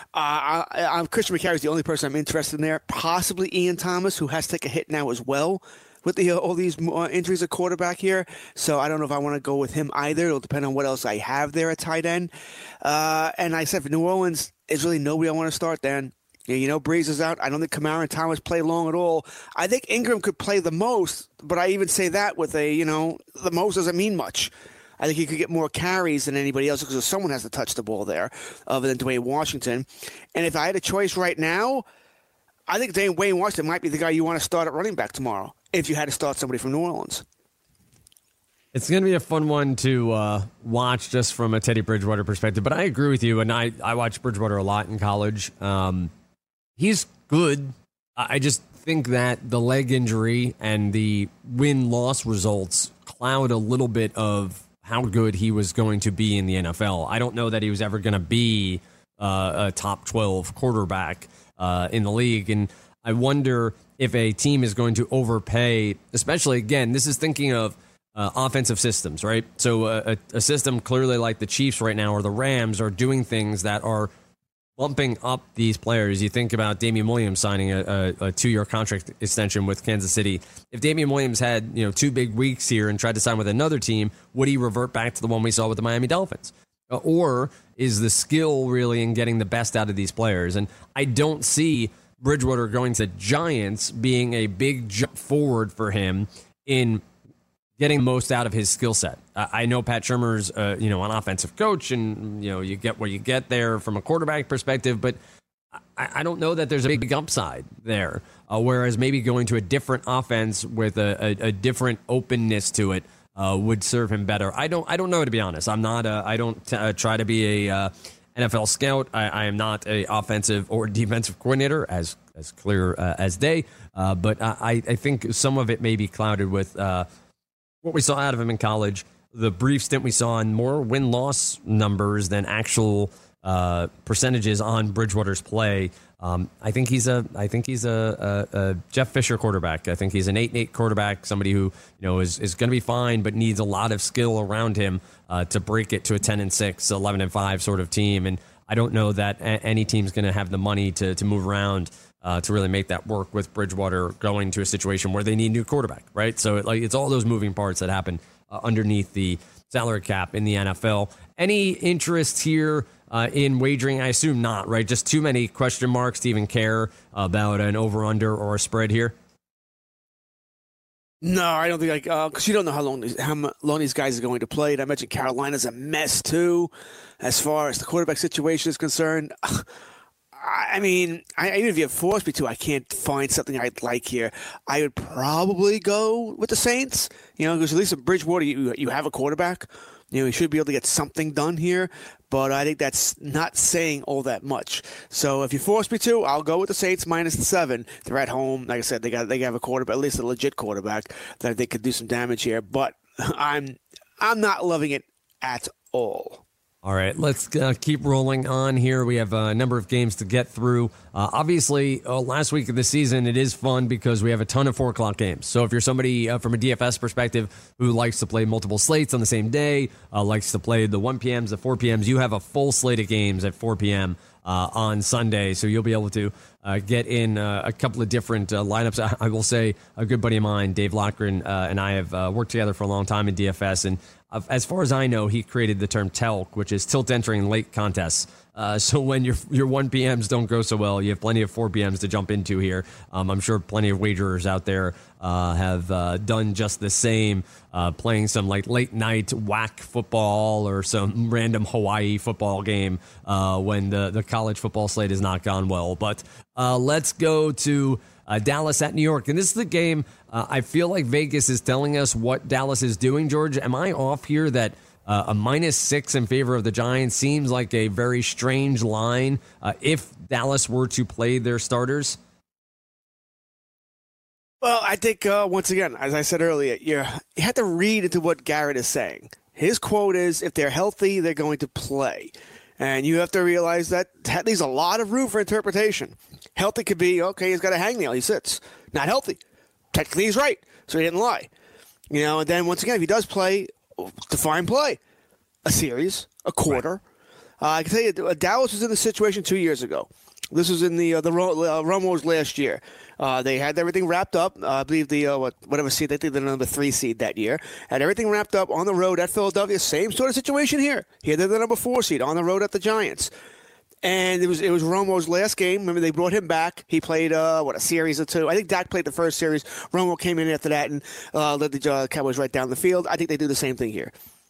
Christian McCaffrey's the only person I'm interested in there. Possibly Ian Thomas, who has to take a hit now as well with all these injuries at quarterback here. So I don't know if I want to go with him either. It'll depend on what else I have there at tight end. And I said for New Orleans, there's really nobody I want to start then. Breeze is out. I don't think Kamara and Thomas play long at all. I think Ingram could play the most, but I even say that with the most doesn't mean much. I think he could get more carries than anybody else because someone has to touch the ball there other than Dwayne Washington. And if I had a choice right now, I think Dwayne Washington might be the guy you want to start at running back tomorrow if you had to start somebody from New Orleans.
It's going to be a fun one to watch just from a Teddy Bridgewater perspective. But I agree with you, and I watched Bridgewater a lot in college. He's good. I just think that the leg injury and the win-loss results cloud a little bit of how good he was going to be in the NFL. I don't know that he was ever going to be a top 12 quarterback in the league. And I wonder if a team is going to overpay, especially, again, this is thinking of offensive systems, right? So a system clearly like the Chiefs right now or the Rams are doing things that are bumping up these players. You think about Damian Williams signing a 2-year contract extension with Kansas City. If Damian Williams had 2 big weeks here and tried to sign with another team, would he revert back to the one we saw with the Miami Dolphins? Or is the skill really in getting the best out of these players? And I don't see Bridgewater going to Giants being a big jump forward for him in getting the most out of his skill set. I know Pat Shurmur's, an offensive coach, and you get what you get there from a quarterback perspective. But I don't know that there's a big upside there. Whereas maybe going to a different offense with a different openness to it would serve him better. I don't know, to be honest. I'm not. I don't try to be a NFL scout. I am not a offensive or defensive coordinator, as clear as day. But I think some of it may be clouded with what we saw out of him in college, the brief stint we saw in more win-loss numbers than actual percentages on Bridgewater's play I think he's a Jeff Fisher quarterback. I think he's an 8-8 quarterback, somebody who is going to be fine, but needs a lot of skill around him to break it to a 10-6, 11-5 sort of team. And I don't know that any team's going to have the money to move around to really make that work with Bridgewater going to a situation where they need a new quarterback, right? So it's all those moving parts that happen underneath the salary cap in the NFL. Any interest here in wagering? I assume not, right? Just too many question marks to even care about an over-under or a spread here?
No, I don't think because you don't know how long these guys are going to play. And I mentioned Carolina's a mess too, as far as the quarterback situation is concerned. I mean, even if you forced me to, I can't find something I'd like here. I would probably go with the Saints, because at least at Bridgewater, you have a quarterback. You should be able to get something done here, but I think that's not saying all that much. So if you force me to, I'll go with the Saints -7. They're at home. Like I said, they have a quarterback, at least a legit quarterback, that I think could do some damage here. But I'm not loving it at all.
All right, let's keep rolling on here. We have a number of games to get through. Obviously, last week of the season, it is fun because we have a ton of 4 o'clock games. So if you're somebody from a DFS perspective who likes to play multiple slates on the same day, likes to play the 1 p.m.s, the 4 p.m.s, you have a full slate of games at 4 p.m. On Sunday. So you'll be able to get in a couple of different lineups. I will say a good buddy of mine, Dave Lochran, and I have worked together for a long time in DFS, and as far as I know, he created the term TELC, which is tilt entering late contests. So when your 1 p.m.s don't go so well, you have plenty of 4 p.m.s to jump into here. I'm sure plenty of wagerers out there have done just the same, playing some late night whack football or some random Hawaii football game when the college football slate has not gone well. But let's go to Dallas at New York. And this is the game I feel like Vegas is telling us what Dallas is doing, George. Am I off here that a -6 in favor of the Giants seems like a very strange line if Dallas were to play their starters?
Well, I think, once again, as I said earlier, you have to read into what Garrett is saying. His quote is, if they're healthy, they're going to play. And you have to realize that leaves a lot of room for interpretation. Healthy could be, okay, he's got a hangnail, he sits. Not healthy. Technically, he's right, so he didn't lie. And then, once again, if he does play, define play. A series, a quarter. Right. I can tell you, Dallas was in the situation 2 years ago. This was in the Romo's last year. They had everything wrapped up. I believe whatever seed, they think they're the number 3 seed that year. Had everything wrapped up on the road at Philadelphia. Same sort of situation here. Here they're the number 4 seed on the road at the Giants. And it was Romo's last game. Remember, they brought him back. He played, a series or 2. I think Dak played the first series. Romo came in after that and led the Cowboys right down the field. I think they do the same thing here.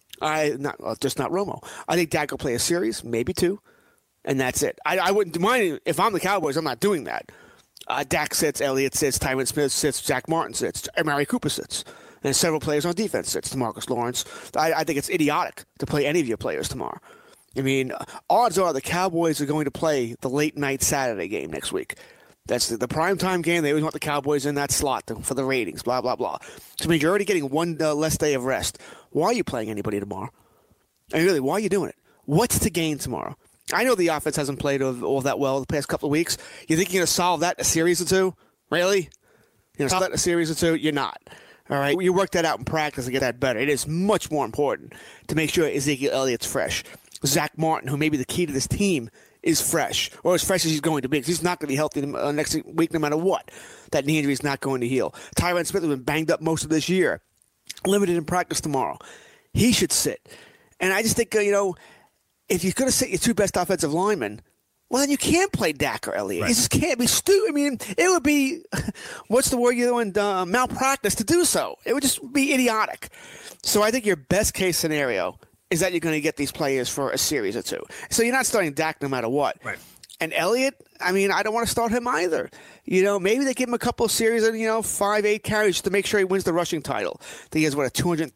Not Romo. I think Dak will play a series, maybe 2, and that's it. I wouldn't mind if I'm the Cowboys. I'm not doing that. Dak sits, Elliott sits, Tyron Smith sits, Zach Martin sits, Amari Cooper sits, and several players on defense sits. DeMarcus Lawrence. I think it's idiotic to play any of your players tomorrow. I mean, odds are the Cowboys are going to play the late night Saturday game next week. That's the primetime game. They always want the Cowboys in that slot for the ratings, blah, blah, blah. So, I mean, you're already getting one less day of rest. Why are you playing anybody tomorrow? I mean, really, why are you doing it? What's to gain tomorrow? I know the offense hasn't played all that well the past couple of weeks. You think you're going to solve that in a series or 2? Really? You're going to solve that in a series or 2? You're not. All right? You work that out in practice and get that better. It is much more important to make sure Ezekiel Elliott's fresh. Zach Martin, who may be the key to this team, is fresh, or as fresh as he's going to be, because he's not going to be healthy next week no matter what. That knee injury is not going to heal. Tyron Smith has been banged up most of this year, limited in practice tomorrow. He should sit. And I just think, if you're going to sit your 2 best offensive linemen, well, then you can't play Dak or Elliott. Right. You just can't be stupid. I mean, it would be, what's the word you're doing, malpractice to do so. It would just be idiotic. So I think your best case scenario is that you're going to get these players for a series or 2. So you're not starting Dak no matter what. Right. And Elliott, I mean, I don't want to start him either. Maybe they give him a couple of series of, 5-8 carries to make sure he wins the rushing title. I think he has, a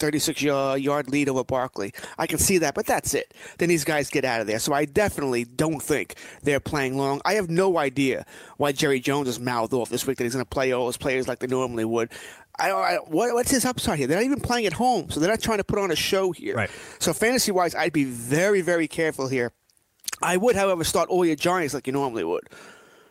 236-yard lead over Barkley. I can see that, but that's it. Then these guys get out of there. So I definitely don't think they're playing long. I have no idea why Jerry Jones has mouthed off this week that he's going to play all his players like they normally would. What's his upside here? They're not even playing at home, so they're not trying to put on a show here. Right. So fantasy-wise, I'd be very, very careful here. I would, however, start all your Giants like you normally would.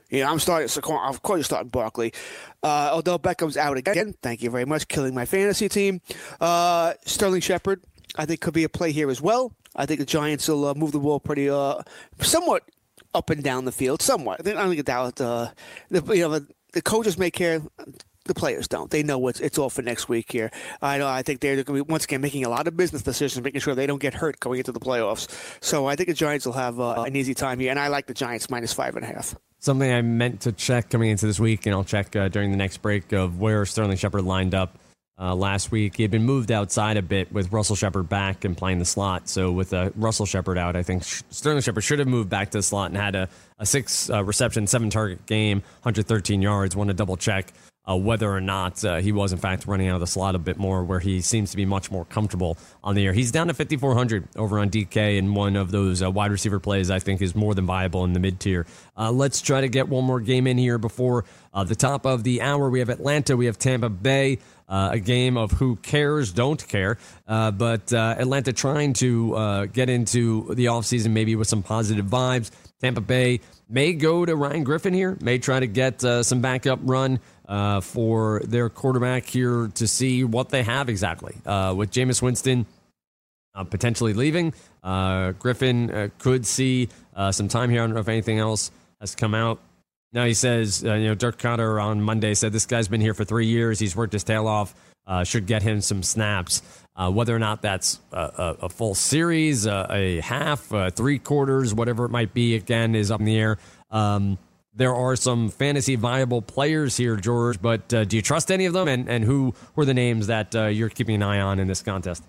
Yeah, I'm starting Saquon. Of course, you're starting Barkley. Odell Beckham's out again. Thank you very much, killing my fantasy team. Sterling Shepard, I think, could be a play here as well. I think the Giants will move the ball pretty, somewhat up and down the field. Somewhat. I don't think the coaches may care. The players don't. They know it's all for next week here. I think they're going to be, once again, making a lot of business decisions, making sure they don't get hurt going into the playoffs. So I think the Giants will have an easy time here, and I like the Giants minus 5.5.
Something I meant to check coming into this week, and I'll check during the next break, of where Sterling Shepard lined up last week. He had been moved outside a bit with Russell Shepard back and playing the slot. So with Russell Shepard out, I think Sterling Shepard should have moved back to the slot and had a 6 reception, 7 target game, 113 yards. Want to double check whether or not he was, in fact, running out of the slot a bit more, where he seems to be much more comfortable on the air. He's down to 5,400 over on DK, and one of those wide receiver plays I think is more than viable in the mid-tier. Let's try to get one more game in here before the top of the hour. We have Atlanta, we have Tampa Bay, a game of who cares, don't care. But Atlanta trying to get into the offseason maybe with some positive vibes. Tampa Bay may go to Ryan Griffin here, may try to get some backup run for their quarterback here to see what they have exactly. With Jameis Winston potentially leaving, Griffin could see some time here. I don't know if anything else has come out. Now he says, Dirk Koetter on Monday said this guy's been here for 3 years. He's worked his tail off. Should get him some snaps. Whether or not that's a full series, a half, 3 quarters, whatever it might be, again, is up in the air. There are some fantasy viable players here, George, but do you trust any of them? And who were the names that you're keeping an eye on in this contest?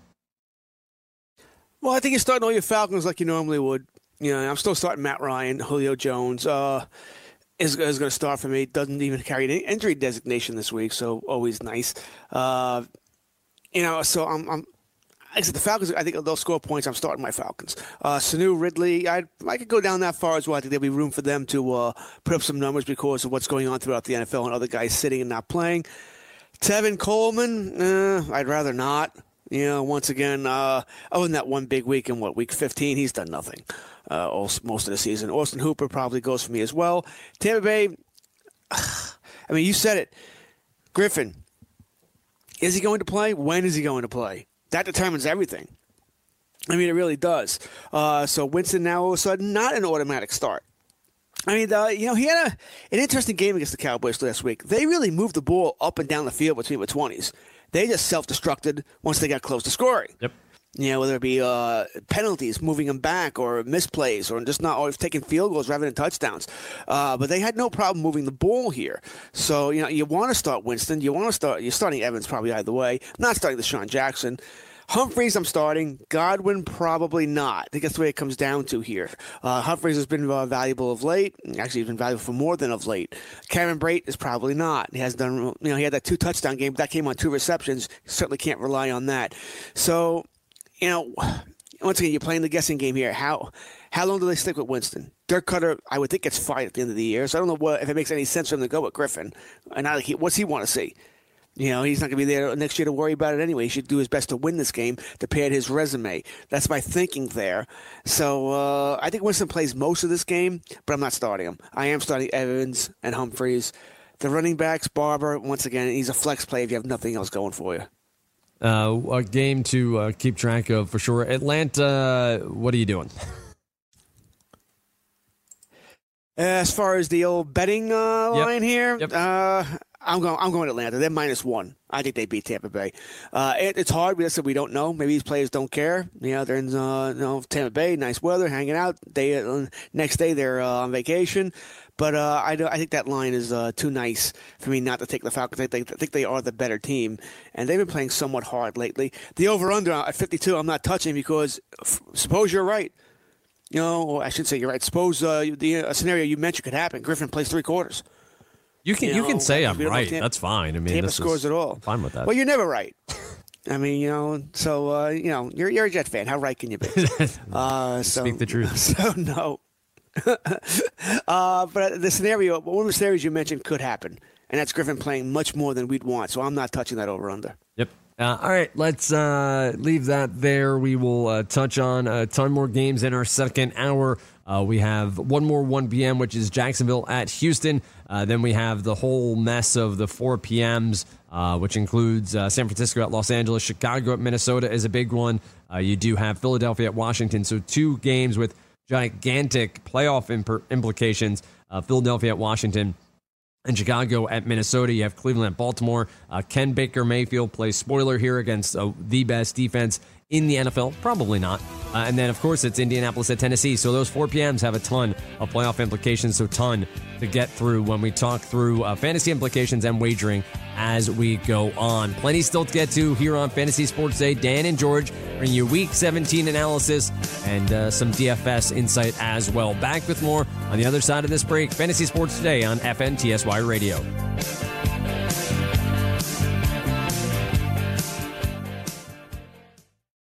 Well, I think you're starting all your Falcons like you normally would. I'm still starting Matt Ryan, Julio Jones. Is going to start for me. Doesn't even carry an injury designation this week, so always nice. So I'm. I said the Falcons. I think they'll score points. I'm starting my Falcons. Sanu, Ridley. I could go down that far as well. I think there'll be room for them to put up some numbers because of what's going on throughout the NFL and other guys sitting and not playing. Tevin Coleman. I'd rather not. Once again, other than that one big week in week 15, he's done nothing. Most of the season. Austin Hooper probably goes for me as well. Tampa Bay, you said it. Griffin, is he going to play? When is he going to play? That determines everything. It really does. So Winston now all of a sudden not an automatic start. He had an interesting game against the Cowboys last week. They really moved the ball up and down the field between the 20s. They just self-destructed once they got close to scoring. Yep. Whether it be penalties, moving them back, or misplays, or just not taking field goals rather than touchdowns. But they had no problem moving the ball here. So, you want to start Winston. You're starting Evans probably either way. I'm not starting Deshaun Jackson. Humphreys, I'm starting. Godwin, probably not. I think that's the way it comes down to here. Humphreys has been valuable of late. Actually, he's been valuable for more than of late. Cameron Brate is probably not. He has done. He had that 2-touchdown game, but that came on 2 receptions. Certainly can't rely on that. So, once again, you're playing the guessing game here. How long do they stick with Winston? Dirk Koetter, I would think, gets fired at the end of the year. So I don't know if it makes any sense for him to go with Griffin. And what's he want to see? He's not going to be there next year to worry about it anyway. He should do his best to win this game to pad his resume. That's my thinking there. So I think Winston plays most of this game, but I'm not starting him. I am starting Evans and Humphreys. The running backs, Barber, once again, he's a flex play if you have nothing else going for you.
A game to keep track of for sure. Atlanta, what are you doing?
As far as the old betting line here, I'm going to Atlanta. They're -1. I think they beat Tampa Bay. It's hard. We don't know. Maybe these players don't care. They're in Tampa Bay, nice weather, hanging out. Next day they're on vacation. But I think that line is too nice for me not to take the Falcons. I think they are the better team, and they've been playing somewhat hard lately. The over/under at 52, I'm not touching because suppose you're right. I should say you're right. Suppose a scenario you mentioned could happen. Griffin plays 3 quarters.
You can say I'm right. That's fine.
Tampa scores it all.
I'm fine with that.
Well, you're never right. So you're a Jet fan. How right can you be?
Speak the truth.
So no. But the scenario, one of the scenarios you mentioned could happen, and that's Griffin playing much more than we'd want. So I'm not touching that over/under.
Yep. All right, let's leave that there. We will touch on a ton more games in our second hour. We have one more 1 p.m., which is Jacksonville at Houston. Then we have the whole mess of the 4 p.m.s, which includes San Francisco at Los Angeles. Chicago at Minnesota is a big one. You do have Philadelphia at Washington. So 2 games with gigantic playoff implications. Philadelphia at Washington and Chicago at Minnesota. You have Cleveland at Baltimore. Can Baker Mayfield play spoiler here against the best defense in the NFL? Probably not. And then, of course, it's Indianapolis at Tennessee. So those 4 p.m.s have a ton of playoff implications, so ton to get through when we talk through fantasy implications and wagering as we go on. Plenty still to get to here on Fantasy Sports Day. Dan and George bring you Week 17 analysis and some DFS insight as well. Back with more on the other side of this break. Fantasy Sports Today on FNTSY Radio.